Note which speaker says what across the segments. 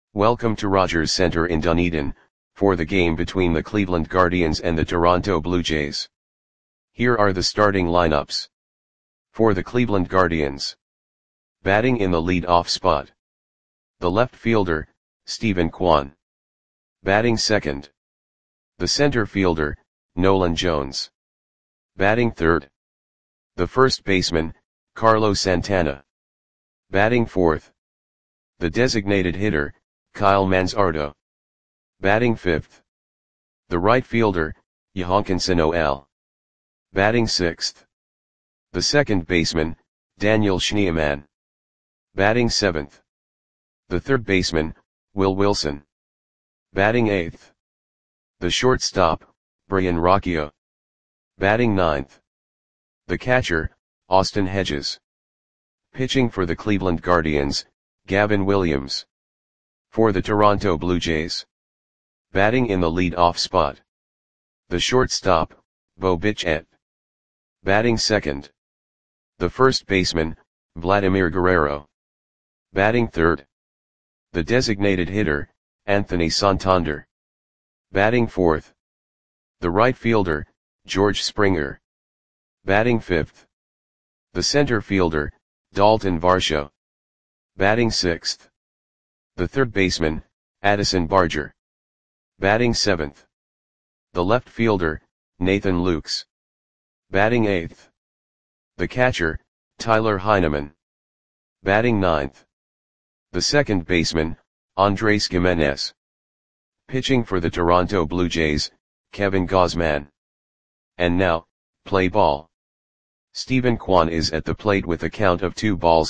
Speaker 1: Welcome to Rogers Center in Dunedin, for the game between the Cleveland Guardians and the Toronto Blue Jays. Here are the starting lineups. For the Cleveland Guardians. Batting in the lead-off spot. The left fielder, Steven Kwan. Batting second. The center fielder, Nolan Jones. Batting third. The first baseman, Carlos Santana. Batting fourth. The designated hitter, Kyle Manzardo. Batting fifth. The right fielder, Yohankin Noel. Batting sixth. The second baseman, Daniel Schneemann. Batting seventh. The third baseman, Will Wilson. Batting eighth. The shortstop, Brian Rocchio. Batting ninth. The catcher, Austin Hedges. Pitching for the Cleveland Guardians, Gavin Williams. For the Toronto Blue Jays. Batting in the lead-off spot. The shortstop, Bo Bichette. Batting second. The first baseman, Vladimir Guerrero. Batting third. The designated hitter, Anthony Santander. Batting fourth. The right fielder, George Springer. Batting fifth. The center fielder, Dalton Varsho. Batting sixth. The third baseman, Addison Barger. Batting seventh. The left fielder, Nathan Lukes. Batting eighth. The catcher, Tyler Heineman. Batting ninth. The second baseman, Andres Gimenez. Pitching for the Toronto Blue Jays, Kevin Gausman. And now, play ball. Steven Kwan is at the plate with a count of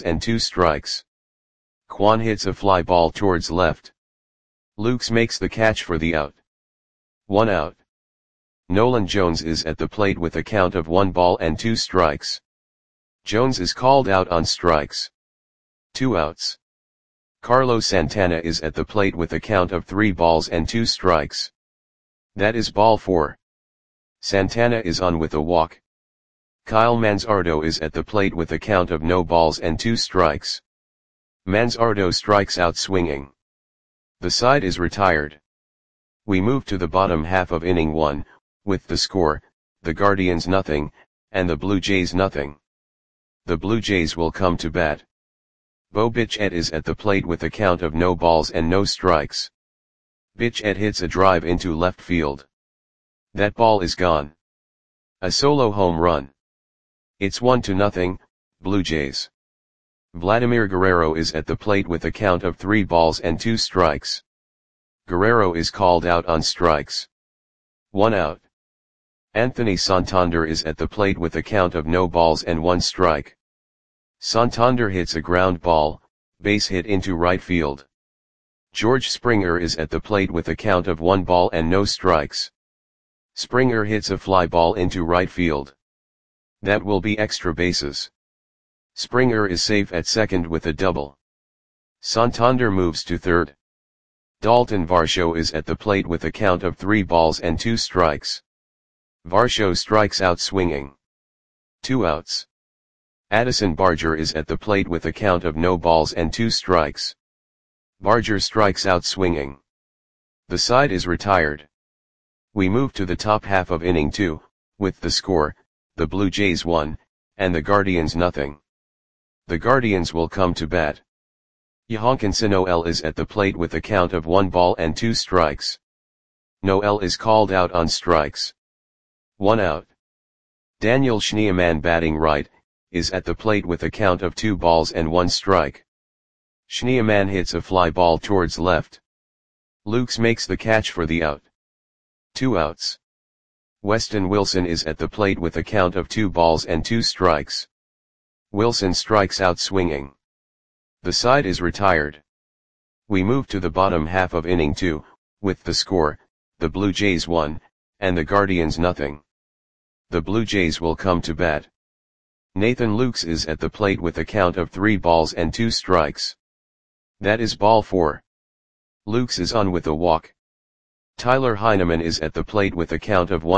Speaker 1: 2-2. Kwan hits a fly ball towards left. Lukes makes the catch for the out. 1 out. Nolan Jones is at the plate with a count of 1-2. Jones is called out on strikes. 2 outs. Carlos Santana is at the plate with a count of 3-2. That is ball 4. Santana is on with a walk. Kyle Manzardo is at the plate with a count of 0-2. Manzardo strikes out swinging. The side is retired. We move to the bottom half of inning 1, with the score, the Guardians 0, and the Blue Jays 0. The Blue Jays will come to bat. Bo Bichette is at the plate with a count of 0-0. Bichette hits a drive into left field. That ball is gone. A solo home run. It's 1-0, Blue Jays. Vladimir Guerrero is at the plate with a count of 3-2. Guerrero is called out on strikes. 1 out. Anthony Santander is at the plate with a count of 0-1. Santander hits a ground ball, base hit into right field. George Springer is at the plate with a count of 1-0. Springer hits a fly ball into right field. That will be extra bases. Springer is safe at second with a double. Santander moves to third. Dalton Varsho is at the plate with a count of 3-2. Varsho strikes out swinging. 2 outs. Addison Barger is at the plate with a count of 0-2. Barger strikes out swinging. The side is retired. We move to the top half of inning 2, with the score, the Blue Jays 1, and the Guardians 0. The Guardians will come to bat. Yohankin Noel is at the plate with a count of 1-2. Noel is called out on strikes. 1 out. Daniel Schneemann batting right, is at the plate with a count of 2-1. Schneemann hits a fly ball towards left. Lukes makes the catch for the out. 2 outs. Weston Wilson is at the plate with a count of 2-2. Wilson strikes out swinging. The side is retired. We move to the bottom half of inning 2, with the score, the Blue Jays 1, and the Guardians 0. The Blue Jays will come to bat. Nathan Lukes is at the plate with a count of 3-2. That is ball 4. Lukes is on with a walk. Tyler Heineman is at the plate with a count of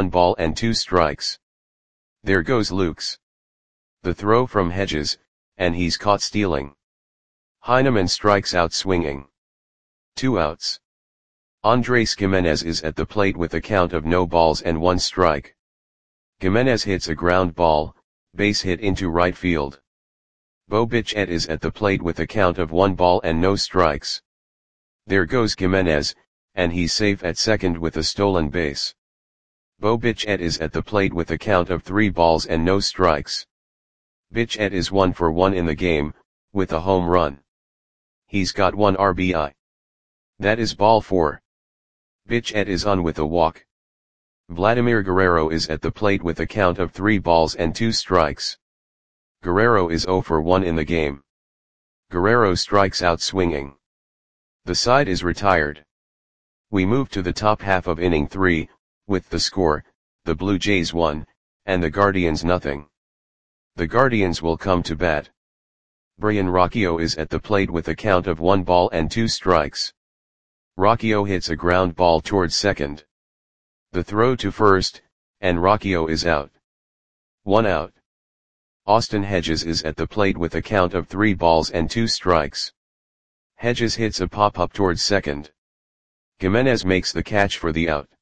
Speaker 1: 1-2. There goes Lukes. The throw from Hedges, and he's caught stealing. Heineman strikes out swinging. 2 outs. Andres Gimenez is at the plate with a count of no balls and 1 strike. Gimenez hits a ground ball, base hit into right field. Bo Bichette is at the plate with a count of 1 ball and no strikes. There goes Gimenez, and he's safe at second with a stolen base. Bo Bichette is at the plate with a count of 3 balls and no strikes. Bichette is 1 for 1 in the game, with a home run. He's got 1 RBI. That is ball 4. Bichette is on with a walk. Vladimir Guerrero is at the plate with a count of 3 balls and 2 strikes. Guerrero is 0 for 1 in the game. Guerrero strikes out swinging. The side is retired. We move to the top half of inning 3, with the score, the Blue Jays 1, and the Guardians nothing. The Guardians will come to bat. Brian Rocchio is at the plate with a count of 1 ball and 2 strikes. Rocchio hits a ground ball towards second. The throw to first, and Rocchio is out. 1 out. Austin Hedges is at the plate with a count of 3 balls and 2 strikes. Hedges hits a pop-up towards second. Gimenez makes the catch for the out.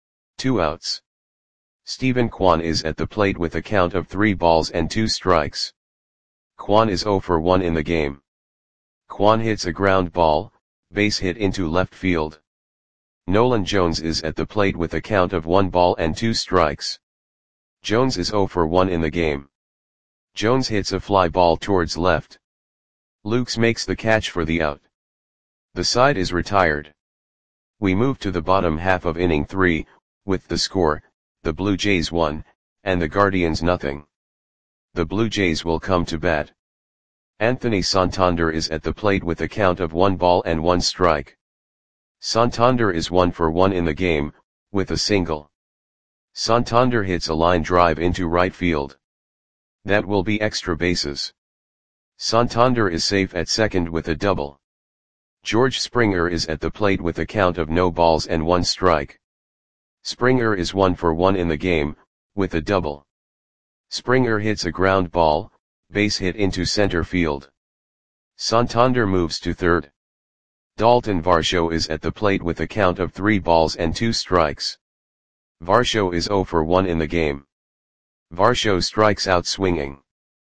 Speaker 1: 2 outs. Steven Kwan is at the plate with a count of 3 balls and 2 strikes. Kwan is 0 for 1 in the game. Kwan hits a ground ball, base hit into left field. Nolan Jones is at the plate with a count of 1 ball and 2 strikes. Jones is 0 for 1 in the game. Jones hits a fly ball towards left. Lukes makes the catch for the out. The side is retired. We move to the bottom half of inning 3, with the score, the Blue Jays 1, and the Guardians nothing. The Blue Jays will come to bat. Anthony Santander is at the plate with a count of 1 ball and 1 strike. Santander is 1 for 1 in the game, with a single. Santander hits a line drive into right field. That will be extra bases. Santander is safe at second with a double. George Springer is at the plate with a count of no balls and 1 strike. Springer is 1 for 1 in the game, with a double. Springer hits a ground ball, base hit into center field. Santander moves to third. Dalton Varsho is at the plate with a count of 3 balls and 2 strikes. Varsho is 0 for 1 in the game. Varsho strikes out swinging.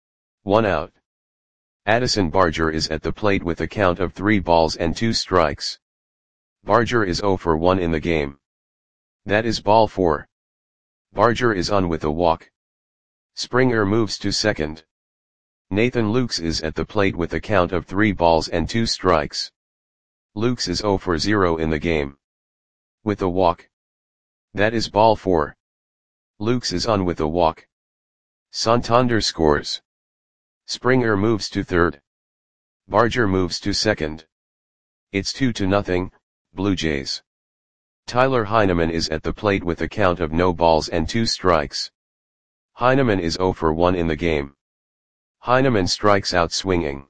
Speaker 1: 1 out. Addison Barger is at the plate with a count of 3 balls and 2 strikes. Barger is 0 for 1 in the game. That is ball 4. Barger is on with a walk. Springer moves to second. Nathan Lukes is at the plate with a count of 3 balls and 2 strikes. Lukes is 0 for 0 in the game. With a walk. That is ball 4. Lukes is on with a walk. Santander scores. Springer moves to third. Barger moves to second. It's 2-0, Blue Jays. Tyler Heineman is at the plate with a count of no balls and 2 strikes. Heineman is 0 for 1 in the game. Heineman strikes out swinging.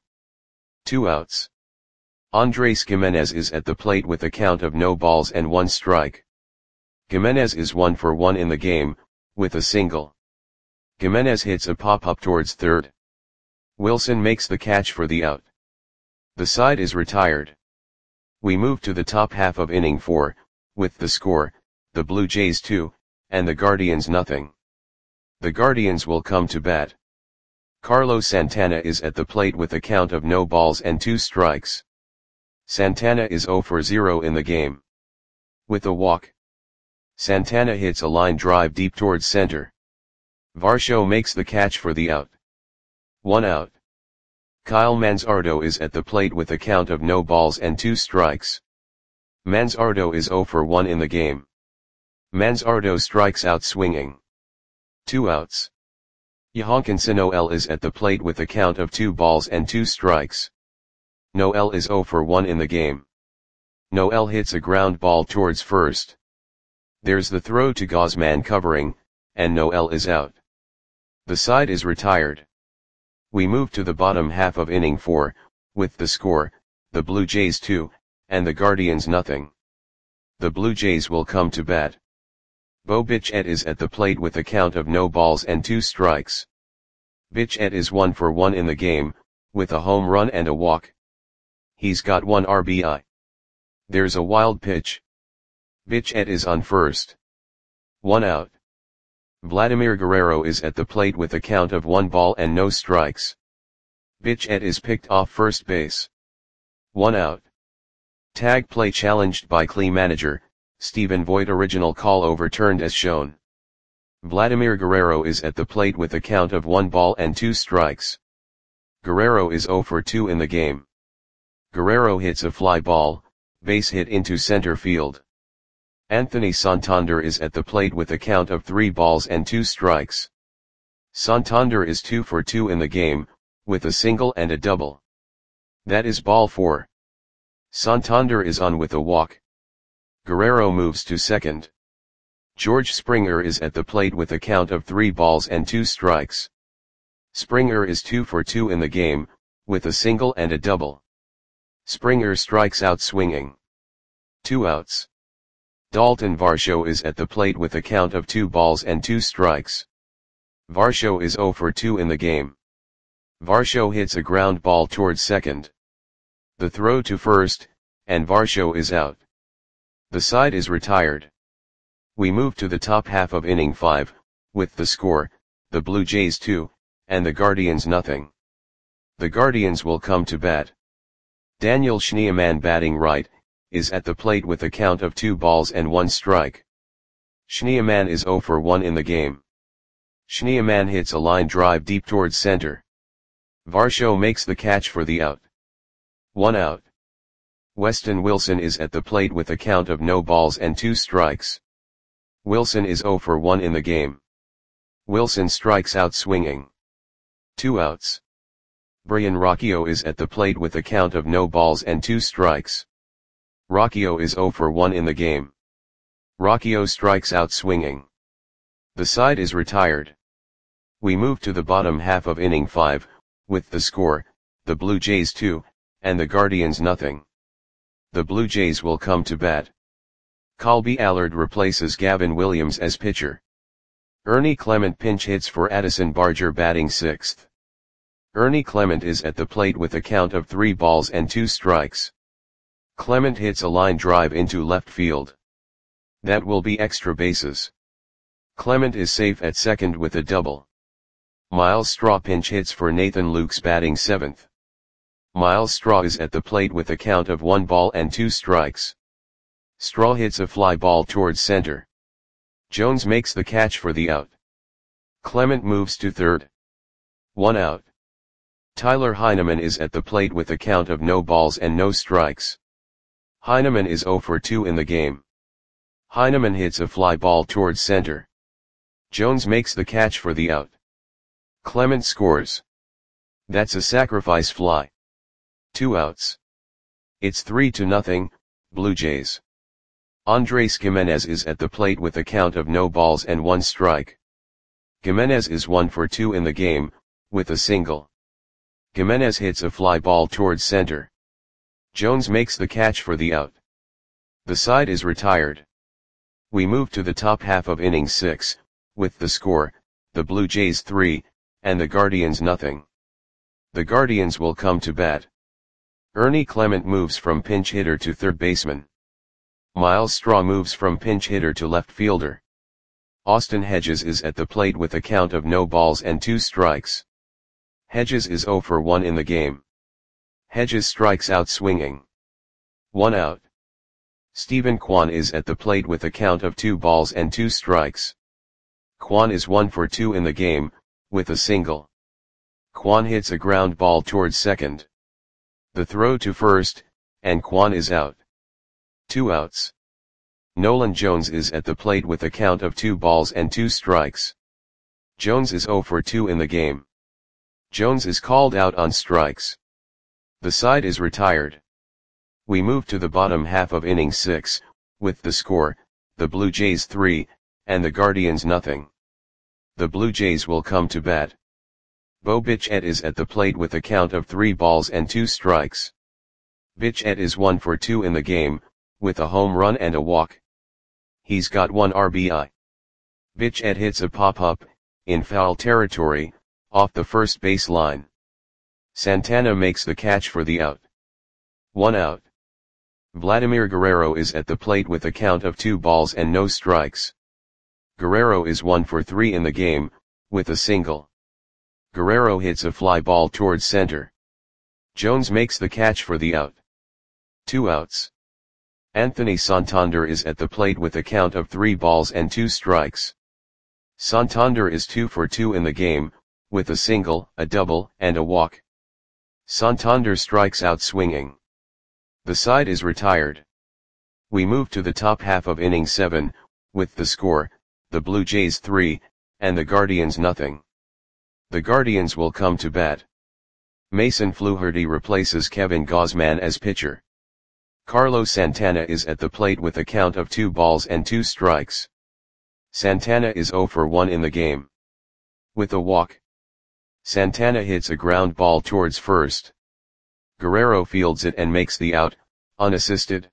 Speaker 1: 2 outs. Andres Gimenez is at the plate with a count of no balls and 1 strike. Gimenez is 1 for 1 in the game, with a single. Gimenez hits a pop-up towards third. Wilson makes the catch for the out. The side is retired. We move to the top half of inning 4, with the score, the Blue Jays 2, and the Guardians nothing. The Guardians will come to bat. Carlos Santana is at the plate with a count of no balls and 2 strikes. Santana is 0 for 0 in the game. With a walk. Santana hits a line drive deep towards center. Varsho makes the catch for the out. 1 out. Kyle Manzardo is at the plate with a count of no balls and 2 strikes. Manzardo is 0 for 1 in the game. Manzardo strikes out swinging. 2 outs. Yohankinson Noel is at the plate with a count of 2 balls and 2 strikes. Noel is 0 for 1 in the game. Noel hits a ground ball towards first. There's the throw to Gausman covering, and Noel is out. The side is retired. We move to the bottom half of inning 4, with the score, the Blue Jays 2, and the Guardians nothing. The Blue Jays will come to bat. Bo Bichette is at the plate with a count of no balls and 2 strikes. Bichette is 1 for 1 in the game, with a home run and a walk. He's got 1 RBI. There's a wild pitch. Bichette is on first. 1 out. Vladimir Guerrero is at the plate with a count of 1 ball and no strikes. Bichette is picked off first base. 1 out. Tag play challenged by CLE manager, Stephen Voigt. Original call overturned as shown. Vladimir Guerrero is at the plate with a count of 1 ball and 2 strikes. Guerrero is 0 for 2 in the game. Guerrero hits a fly ball, base hit into center field. Anthony Santander is at the plate with a count of 3 balls and 2 strikes. Santander is 2 for 2 in the game, with a single and a double. That is ball 4. Santander is on with a walk. Guerrero moves to second. George Springer is at the plate with a count of 3 balls and 2 strikes. Springer is 2 for 2 in the game, with a single and a double. Springer strikes out swinging. 2 outs. Dalton Varsho is at the plate with a count of 2 balls and 2 strikes. Varsho is 0 for 2 in the game. Varsho hits a ground ball towards second. The throw to first, and Varsho is out. The side is retired. We move to the top half of inning 5, with the score, the Blue Jays 2, and the Guardians nothing. The Guardians will come to bat. Daniel Schneemann, batting right, is at the plate with a count of 2 balls and 1 strike. Schneemann is 0 for 1 in the game. Schneemann hits a line drive deep towards center. Varsho makes the catch for the out. 1 out. Weston Wilson is at the plate with a count of no balls and 2 strikes. Wilson is 0 for 1 in the game. Wilson strikes out swinging. 2 outs. Brian Rocchio is at the plate with a count of no balls and 2 strikes. Rocchio is 0 for 1 in the game. Rocchio strikes out swinging. The side is retired. We move to the bottom half of inning 5, with the score, the Blue Jays 2, and the Guardians nothing. The Blue Jays will come to bat. Colby Allard replaces Gavin Williams as pitcher. Ernie Clement pinch hits for Addison Barger, batting 6th. Ernie Clement is at the plate with a count of 3 balls and 2 strikes. Clement hits a line drive into left field. That will be extra bases. Clement is safe at second with a double. Miles Straw pinch hits for Nathan Lukes, batting 7th. Miles Straw is at the plate with a count of 1 ball and 2 strikes. Straw hits a fly ball towards center. Jones makes the catch for the out. Clement moves to third. 1 out. Tyler Heineman is at the plate with a count of no balls and no strikes. Heineman is 0 for 2 in the game. Heineman hits a fly ball towards center. Jones makes the catch for the out. Clement scores. That's a sacrifice fly. 2 outs. It's 3-0, Blue Jays. Andres Gimenez is at the plate with a count of no balls and 1 strike. Gimenez is 1 for 2 in the game, with a single. Gimenez hits a fly ball towards center. Jones makes the catch for the out. The side is retired. We move to the top half of inning 6, with the score, the Blue Jays 3, and the Guardians nothing. The Guardians will come to bat. Ernie Clement moves from pinch hitter to third baseman. Miles Straw moves from pinch hitter to left fielder. Austin Hedges is at the plate with a count of no balls and 2 strikes. Hedges is 0 for 1 in the game. Hedges strikes out swinging. 1 out. Stephen Kwan is at the plate with a count of 2 balls and 2 strikes. Kwan is 1 for 2 in the game, with a single. Kwan hits a ground ball towards second. The throw to first, and Kwan is out. 2 outs. Nolan Jones is at the plate with a count of 2 balls and 2 strikes. Jones is 0 for 2 in the game. Jones is called out on strikes. The side is retired. We move to the bottom half of inning 6, with the score, the Blue Jays 3, and the Guardians nothing. The Blue Jays will come to bat. Bo Bichette is at the plate with a count of 3 balls and 2 strikes. Bichette is 1 for 2 in the game, with a home run and a walk. He's got 1 RBI. Bichette hits a pop-up, in foul territory, off the first base line. Santana makes the catch for the out. 1 out. Vladimir Guerrero is at the plate with a count of 2 balls and no strikes. Guerrero is 1 for 3 in the game, with a single. Guerrero hits a fly ball towards center. Jones makes the catch for the out. 2 outs. Anthony Santander is at the plate with a count of 3 balls and 2 strikes. Santander is 2 for 2 in the game, with a single, a double, and a walk. Santander strikes out swinging. The side is retired. We move to the top half of inning 7, with the score, the Blue Jays 3, and the Guardians nothing. The Guardians will come to bat. Mason Fluharty replaces Kevin Gausman as pitcher. Carlos Santana is at the plate with a count of 2 balls and 2 strikes. Santana is 0 for 1 in the game. With a walk. Santana hits a ground ball towards first. Guerrero fields it and makes the out, unassisted.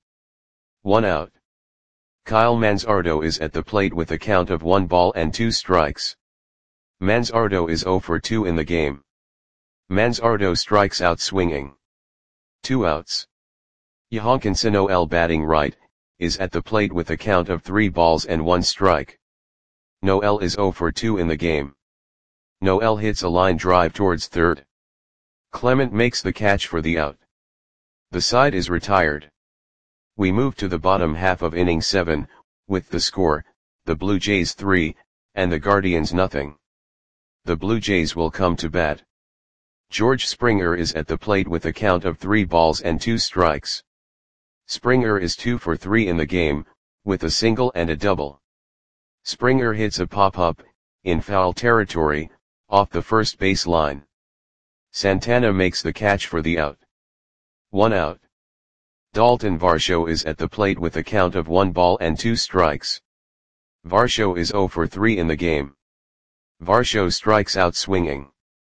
Speaker 1: 1 out. Kyle Manzardo is at the plate with a count of 1 ball and 2 strikes. Manzardo is 0 for 2 in the game. Manzardo strikes out swinging. 2 outs. Yohankinson Noel batting right, is at the plate with a count of 3 balls and 1 strike. Noel is 0 for 2 in the game. Noel hits a line drive towards third. Clement makes the catch for the out. The side is retired. We move to the bottom half of inning 7, with the score, the Blue Jays 3, and the Guardians nothing. The Blue Jays will come to bat. George Springer is at the plate with a count of 3 balls and 2 strikes. Springer is 2 for 3 in the game, with a single and a double. Springer hits a pop-up, in foul territory, off the first base line. Santana makes the catch for the out. 1 out. Dalton Varsho is at the plate with a count of 1 ball and 2 strikes. Varsho is 0 for 3 in the game. Varsho strikes out swinging.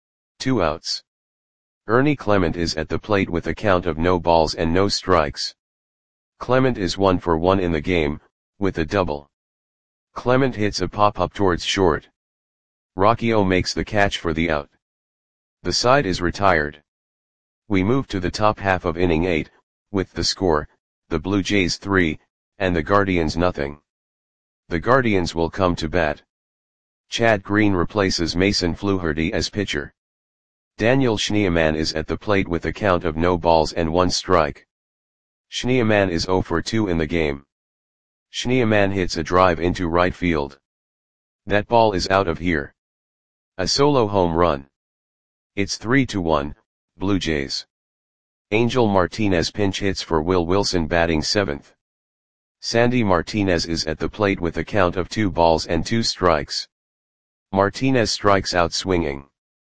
Speaker 1: 2 outs. Ernie Clement is at the plate with a count of no balls and no strikes. Clement is 1 for 1 in the game, with a double. Clement hits a pop-up towards short. Rockio makes the catch for the out. The side is retired. We move to the top half of inning 8, with the score, the Blue Jays 3, and the Guardians nothing. The Guardians will come to bat. Chad Green replaces Mason Fluharty as pitcher. Daniel Schneemann is at the plate with a count of no balls and 1 strike. Schneemann is 0 for 2 in the game. Schneemann hits a drive into right field. That ball is out of here. A solo home run. It's 3-1, Blue Jays. Angel Martinez pinch hits for Will Wilson batting 7th. Sandy Martinez is at the plate with a count of 2 balls and 2 strikes. Martinez strikes out swinging.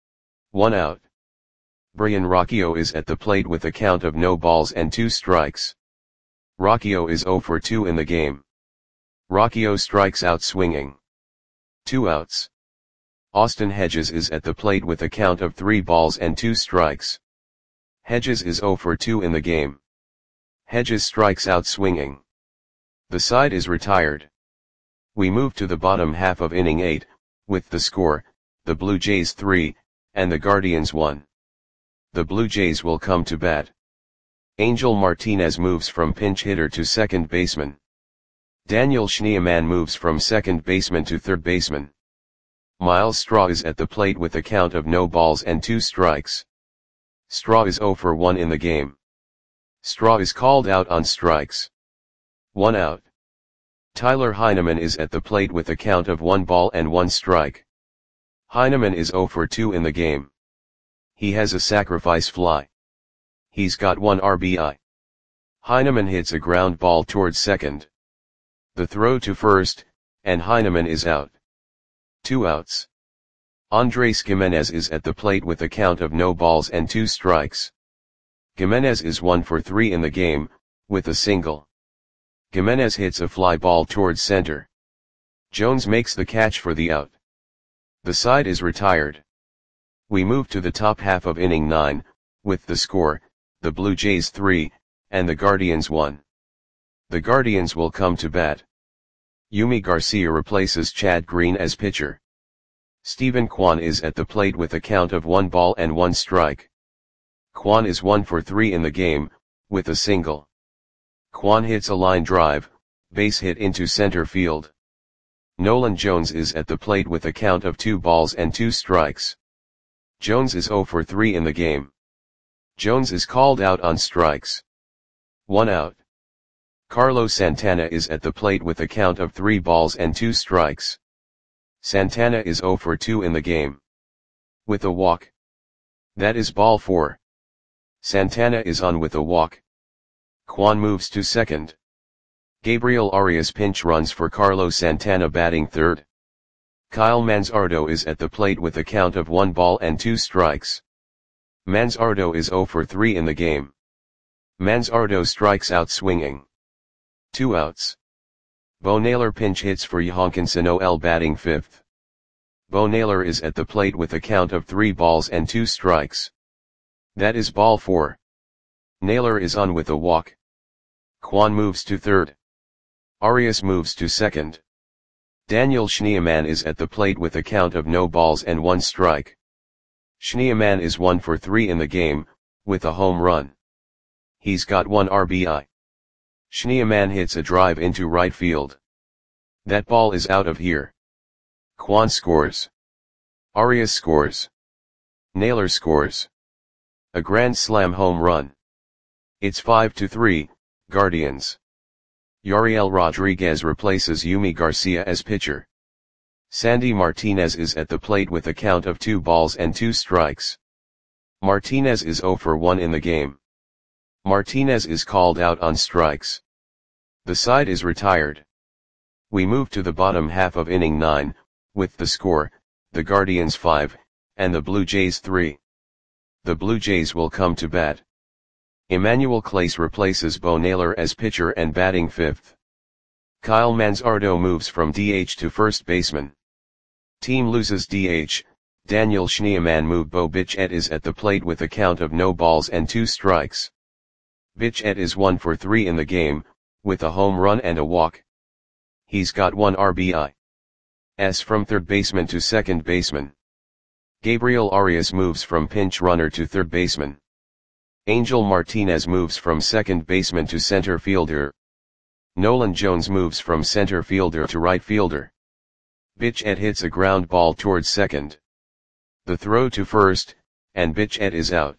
Speaker 1: 1 out. Brian Rockio is at the plate with a count of no balls and 2 strikes. Rockio is 0 for 2 in the game. Rockio strikes out swinging. 2 outs. Austin Hedges is at the plate with a count of 3 balls and 2 strikes. Hedges is 0 for 2 in the game. Hedges strikes out swinging. The side is retired. We move to the bottom half of inning 8, with the score, the Blue Jays 3, and the Guardians 1. The Blue Jays will come to bat. Angel Martinez moves from pinch hitter to second baseman. Daniel Schneemann moves from second baseman to third baseman. Miles Straw is at the plate with a count of no balls and 2 strikes. Straw is 0 for 1 in the game. Straw is called out on strikes. 1 out. Tyler Heineman is at the plate with a count of 1 ball and 1 strike. Heineman is 0 for 2 in the game. He has a sacrifice fly. He's got 1 RBI. Heineman hits a ground ball towards second. The throw to first, and Heineman is out. 2 outs. Andres Gimenez is at the plate with a count of no balls and 2 strikes. Gimenez is 1 for 3 in the game, with a single. Gimenez hits a fly ball towards center. Jones makes the catch for the out. The side is retired. We move to the top half of inning 9, with the score, the Blue Jays 3, and the Guardians 1. The Guardians will come to bat. Yumi Garcia replaces Chad Green as pitcher. Stephen Kwan is at the plate with a count of 1 ball and 1 strike. Kwan is 1 for 3 in the game, with a single. Kwan hits a line drive, base hit into center field. Nolan Jones is at the plate with a count of 2 balls and 2 strikes. Jones is 0 for 3 in the game. Jones is called out on strikes. 1 out. Carlos Santana is at the plate with a count of 3 balls and 2 strikes. Santana is 0 for 2 in the game. With a walk. That is ball 4. Santana is on with a walk. Kwan moves to second. Gabriel Arias pinch runs for Carlos Santana batting third. Kyle Manzardo is at the plate with a count of 1 ball and 2 strikes. Manzardo is 0 for 3 in the game. Manzardo strikes out swinging. 2 outs. Bo Naylor pinch hits for Johankinson Noel batting fifth. Bo Naylor is at the plate with a count of 3 balls and 2 strikes. That is ball 4. Naylor is on with a walk. Kwan moves to third. Arias moves to second. Daniel Schneemann is at the plate with a count of no balls and 1 strike. Schneemann is 1 for 3 in the game, with a home run. He's got 1 RBI. Schneemann hits a drive into right field. That ball is out of here. Kwan scores. Arias scores. Naylor scores. A grand slam home run. It's 5-3, Guardians. Yariel Rodriguez replaces Yumi Garcia as pitcher. Sandy Martinez is at the plate with a count of 2 balls and 2 strikes. Martinez is 0 for 1 in the game. Martinez is called out on strikes. The side is retired. We move to the bottom half of inning 9, with the score, the Guardians 5, and the Blue Jays 3. The Blue Jays will come to bat. Emmanuel Clase replaces Bo Naylor as pitcher and batting fifth. Kyle Manzardo moves from DH to first baseman. Team loses DH, Daniel Schneemann moved. Bo Bichette is at the plate with a count of no balls and 2 strikes. Bichette is 1 for 3 in the game, with a home run and a walk. He's got 1 RBI. From third baseman to second baseman. Gabriel Arias moves from pinch runner to third baseman. Angel Martinez moves from second baseman to center fielder. Nolan Jones moves from center fielder to right fielder. Bichette hits a ground ball towards second. The throw to first, and Bichette is out.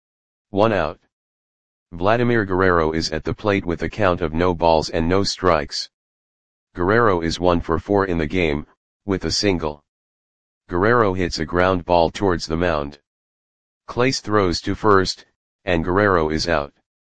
Speaker 1: 1 out. Vladimir Guerrero is at the plate with a count of no balls and no strikes. Guerrero is 1 for 4 in the game, with a single. Guerrero hits a ground ball towards the mound. Clase throws to first, and Guerrero is out.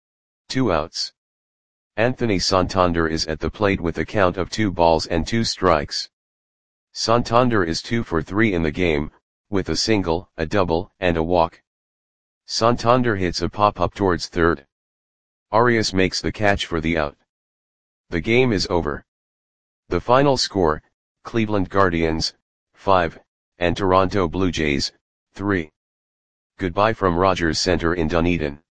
Speaker 1: 2 outs. Anthony Santander is at the plate with a count of 2 balls and 2 strikes. Santander is 2 for 3 in the game, with a single, a double, and a walk. Santander hits a pop-up towards third. Arias makes the catch for the out. The game is over. The final score, Cleveland Guardians, 5, and Toronto Blue Jays, 3. Goodbye from Rogers Center in Dunedin.